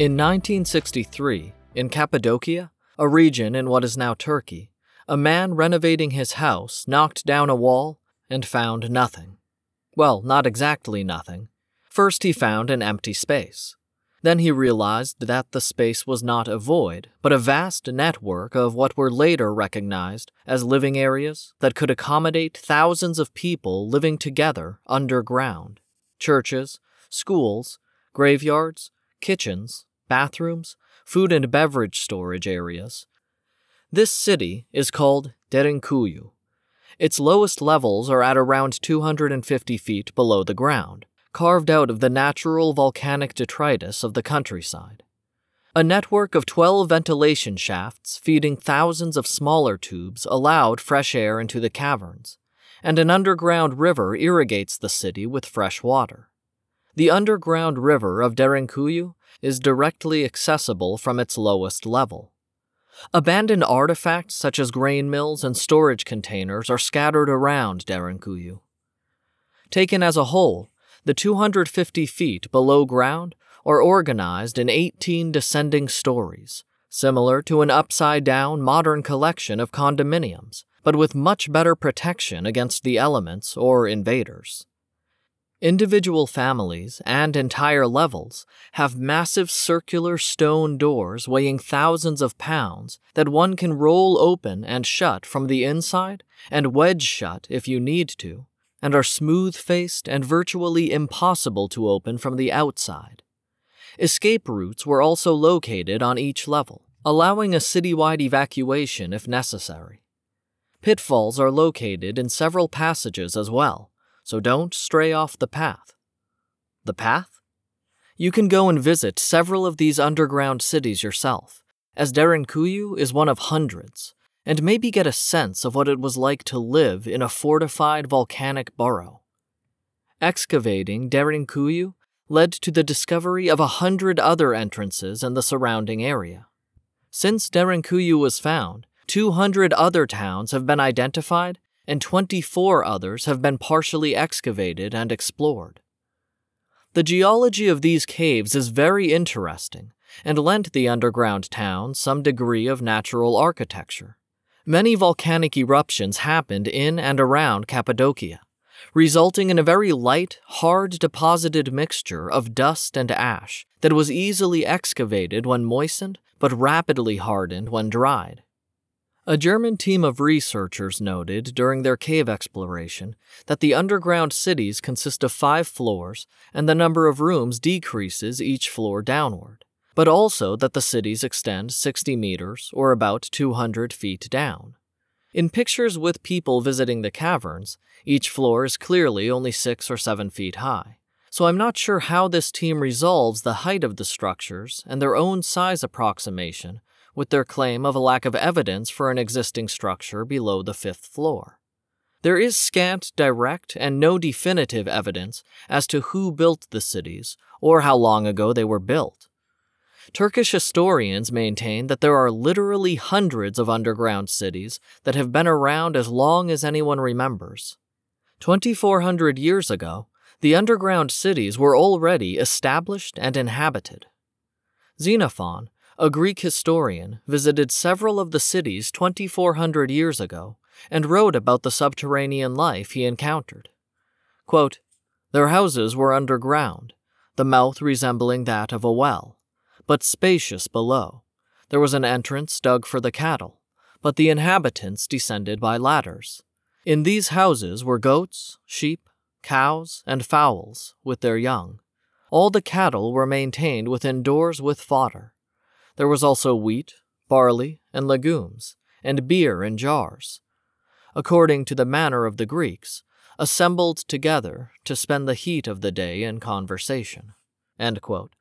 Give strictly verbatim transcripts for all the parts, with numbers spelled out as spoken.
In nineteen sixty-three, in Cappadocia, a region in what is now Turkey, a man renovating his house knocked down a wall and found nothing. Well, not exactly nothing. First he found an empty space. Then he realized that the space was not a void, but a vast network of what were later recognized as living areas that could accommodate thousands of people living together underground. Churches, schools, graveyards, kitchens, bathrooms, food and beverage storage areas. This city is called Derinkuyu. Its lowest levels are at around two hundred fifty feet below the ground, carved out of the natural volcanic detritus of the countryside. A network of twelve ventilation shafts feeding thousands of smaller tubes allowed fresh air into the caverns, and an underground river irrigates the city with fresh water. The underground river of Derinkuyu is directly accessible from its lowest level. Abandoned artifacts such as grain mills and storage containers are scattered around Derinkuyu. Taken as a whole, the two hundred fifty feet below ground are organized in eighteen descending stories, similar to an upside-down modern collection of condominiums, but with much better protection against the elements or invaders. Individual families and entire levels have massive circular stone doors weighing thousands of pounds that one can roll open and shut from the inside and wedge shut if you need to, and are smooth-faced and virtually impossible to open from the outside. Escape routes were also located on each level, allowing a citywide evacuation if necessary. Pitfalls are located in several passages as well, so don't stray off the path. The path? You can go and visit several of these underground cities yourself, as Derinkuyu is one of hundreds, and maybe get a sense of what it was like to live in a fortified volcanic burrow. Excavating Derinkuyu led to the discovery of a hundred other entrances in the surrounding area. Since Derinkuyu was found, two hundred other towns have been identified and twenty-four others have been partially excavated and explored. The geology of these caves is very interesting and lent the underground town some degree of natural architecture. Many volcanic eruptions happened in and around Cappadocia, resulting in a very light, hard deposited mixture of dust and ash that was easily excavated when moistened but rapidly hardened when dried. A German team of researchers noted during their cave exploration that the underground cities consist of five floors and the number of rooms decreases each floor downward, but also that the cities extend sixty meters or about two hundred feet down. In pictures with people visiting the caverns, each floor is clearly only six or seven feet high, so I'm not sure how this team resolves the height of the structures and their own size approximation with their claim of a lack of evidence for an existing structure below the fifth floor. There is scant, direct, and no definitive evidence as to who built the cities or how long ago they were built. Turkish historians maintain that there are literally hundreds of underground cities that have been around as long as anyone remembers. twenty-four hundred years ago, the underground cities were already established and inhabited. Xenophon, a Greek historian, visited several of the cities twenty-four hundred years ago and wrote about the subterranean life he encountered. Quote, "Their houses were underground, the mouth resembling that of a well, but spacious below. There was an entrance dug for the cattle, but the inhabitants descended by ladders. In these houses were goats, sheep, cows, and fowls with their young. All the cattle were maintained within doors with fodder. There was also wheat, barley, and legumes, and beer in jars, according to the manner of the Greeks, assembled together to spend the heat of the day in conversation." End quote.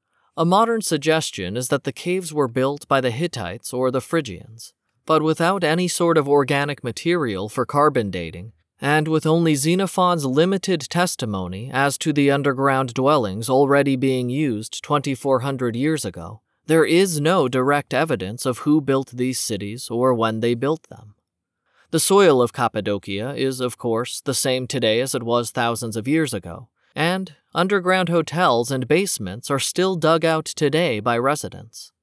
A modern suggestion is that the caves were built by the Hittites or the Phrygians, but without any sort of organic material for carbon dating, and with only Xenophon's limited testimony as to the underground dwellings already being used twenty-four hundred years ago, there is no direct evidence of who built these cities or when they built them. The soil of Cappadocia is, of course, the same today as it was thousands of years ago, And underground hotels and basements are still dug out today by residents.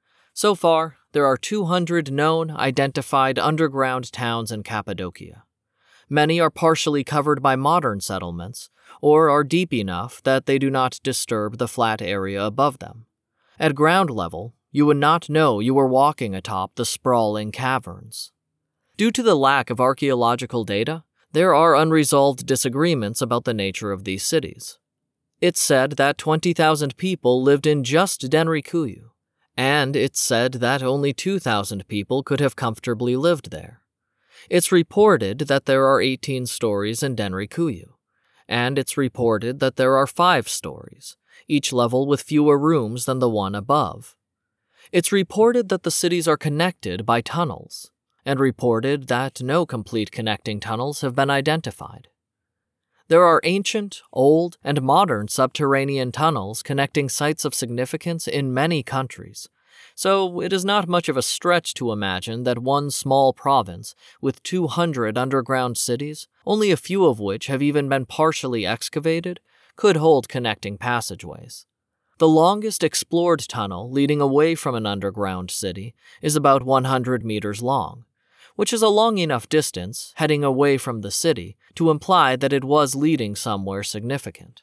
So far, there are two hundred known, identified underground towns in Cappadocia. Many are partially covered by modern settlements, or are deep enough that they do not disturb the flat area above them. At ground level, you would not know you were walking atop the sprawling caverns. Due to the lack of archaeological data, there are unresolved disagreements about the nature of these cities. It's said that twenty thousand people lived in just Denrikuyu, and it's said that only two thousand people could have comfortably lived there. It's reported that there are eighteen stories in Denrikuyu, and it's reported that there are five stories, each level with fewer rooms than the one above. It's reported that the cities are connected by tunnels, and reported that no complete connecting tunnels have been identified. There are ancient, old, and modern subterranean tunnels connecting sites of significance in many countries, so it is not much of a stretch to imagine that one small province with two hundred underground cities, only a few of which have even been partially excavated, could hold connecting passageways. The longest explored tunnel leading away from an underground city is about one hundred meters long, which is a long enough distance, heading away from the city, to imply that it was leading somewhere significant.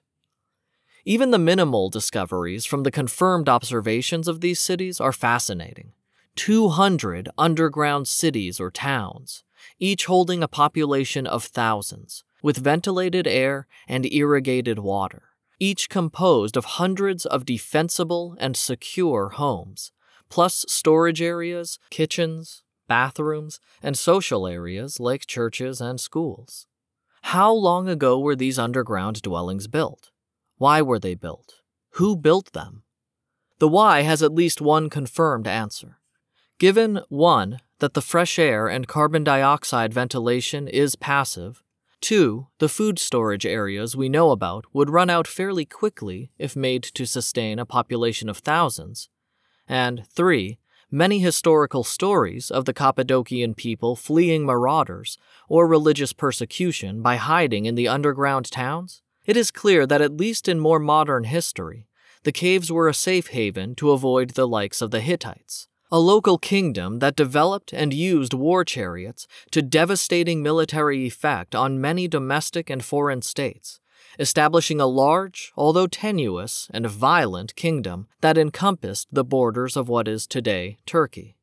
Even the minimal discoveries from the confirmed observations of these cities are fascinating. two hundred underground cities or towns, each holding a population of thousands, with ventilated air and irrigated water, each composed of hundreds of defensible and secure homes, plus storage areas, kitchens, bathrooms, and social areas like churches and schools. How long ago were these underground dwellings built? Why were they built? Who built them? The why has at least one confirmed answer. Given, one, that the fresh air and carbon dioxide ventilation is passive, two, the food storage areas we know about would run out fairly quickly if made to sustain a population of thousands, and three, many historical stories of the Cappadocian people fleeing marauders or religious persecution by hiding in the underground towns, it is clear that at least in more modern history, the caves were a safe haven to avoid the likes of the Hittites, a local kingdom that developed and used war chariots to devastating military effect on many domestic and foreign states, establishing a large, although tenuous and violent kingdom that encompassed the borders of what is today Turkey.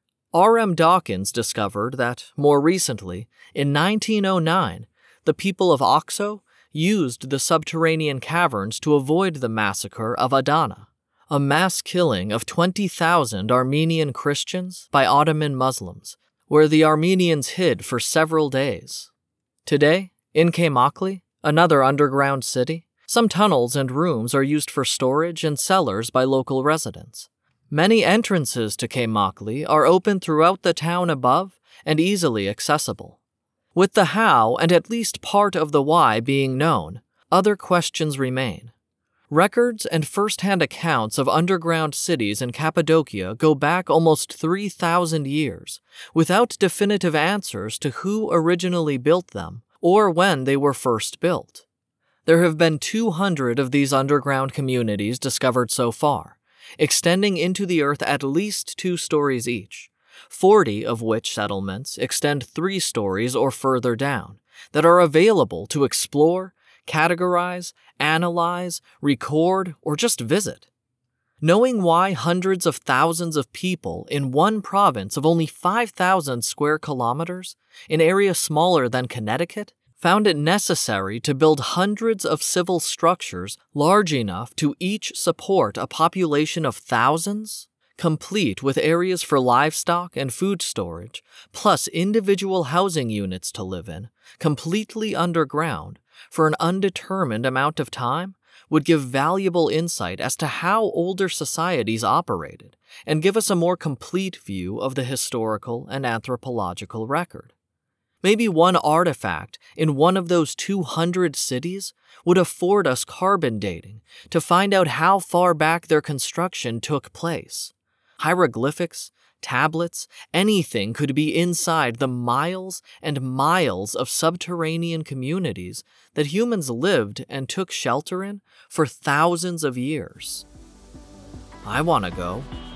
R M Dawkins discovered that, more recently, in nineteen oh nine, the people of Oxo used the subterranean caverns to avoid the massacre of Adana, a mass killing of twenty thousand Armenian Christians by Ottoman Muslims, where the Armenians hid for several days. Today, in Kaymakli, another underground city, some tunnels and rooms are used for storage and cellars by local residents. Many entrances to Kaymakli are open throughout the town above and easily accessible. With the how and at least part of the why being known, other questions remain. Records and first-hand accounts of underground cities in Cappadocia go back almost three thousand years, without definitive answers to who originally built them or when they were first built. There have been two hundred of these underground communities discovered so far, extending into the earth at least two stories each, forty of which settlements extend three stories or further down, that are available to explore, categorize, analyze, record, or just visit. Knowing why hundreds of thousands of people in one province of only five thousand square kilometers, an area smaller than Connecticut, found it necessary to build hundreds of civil structures large enough to each support a population of thousands, complete with areas for livestock and food storage, plus individual housing units to live in, completely underground, for an undetermined amount of time, would give valuable insight as to how older societies operated and give us a more complete view of the historical and anthropological record. Maybe one artifact in one of those two hundred cities would afford us carbon dating to find out how far back their construction took place. Hieroglyphics, tablets, anything could be inside the miles and miles of subterranean communities that humans lived and took shelter in for thousands of years. I want to go.